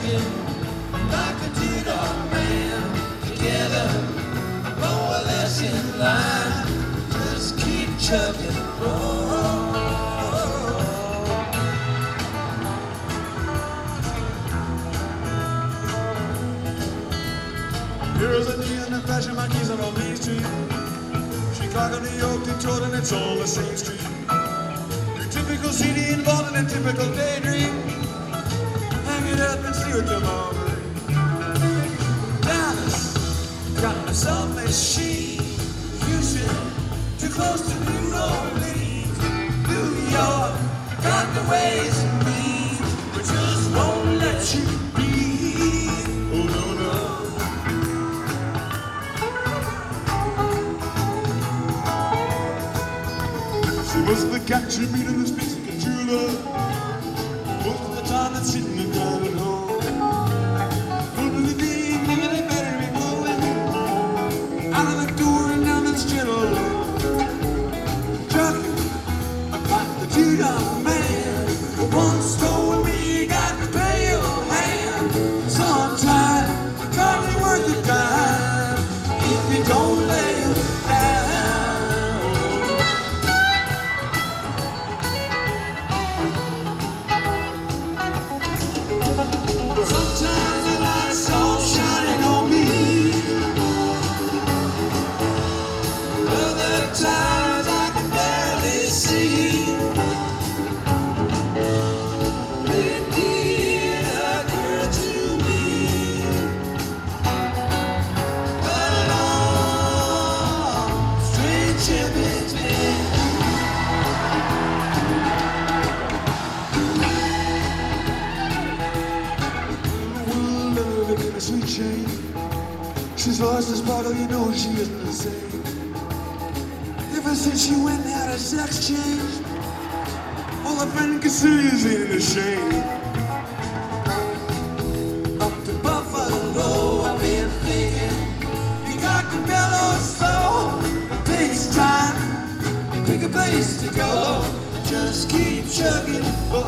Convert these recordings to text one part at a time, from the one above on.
chugging like a two-dog man. Together, more or less in line. Just keep chugging. Here's a knee and a fashion marquise on Main Street. Chicago, New York, Detroit, and it's all the same street. Your typical city involved in a typical daydream. Hang it up and see what tomorrow brings. Dallas got a self-machine. Houston, too close to New Orleans. New York got the ways and means, but just won't let you be. Oh no, no. She was the cat you meet in the streets of Cthulhu. Most of the time it's sitting and driving home. Moving the beat, thinking they better be moving. Out of the door and down the street alone. Trucking like the two-dog man. Once told me you got to pay your hand. Sometime it's hardly worth the time if you don't lay it down. Sometimes the light's all shining on me. Other times I can barely see. It did occur to me. But long, strange ship it's been. A sweet shame. She's lost this bottle, you know she isn't the same. Ever since she went and had a sex change, all a friend can see is ain't ashamed. Up to Buffalo, I've been thinking, you got to bellow slow. It takes time, pick a place to go. Just keep chugging.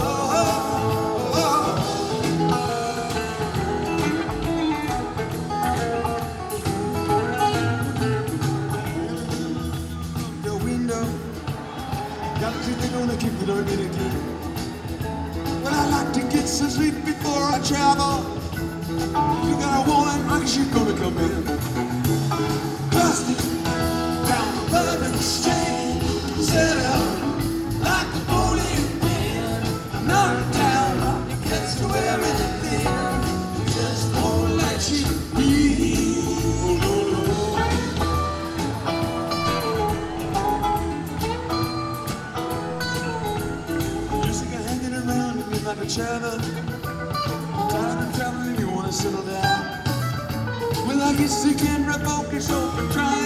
Got to keep it on and keep it on it again. Well, I like to get some sleep before I travel. You got a woman, I guess she's gonna come in. Busted down the Bourbon Exchange, set up like a bowling pin. Knocked down, gets to everything. Just won't let you be. Oh, no, no. Like a chatter, tired of traveling, you wanna settle down. Well, I guess you can revoke your soul for trying.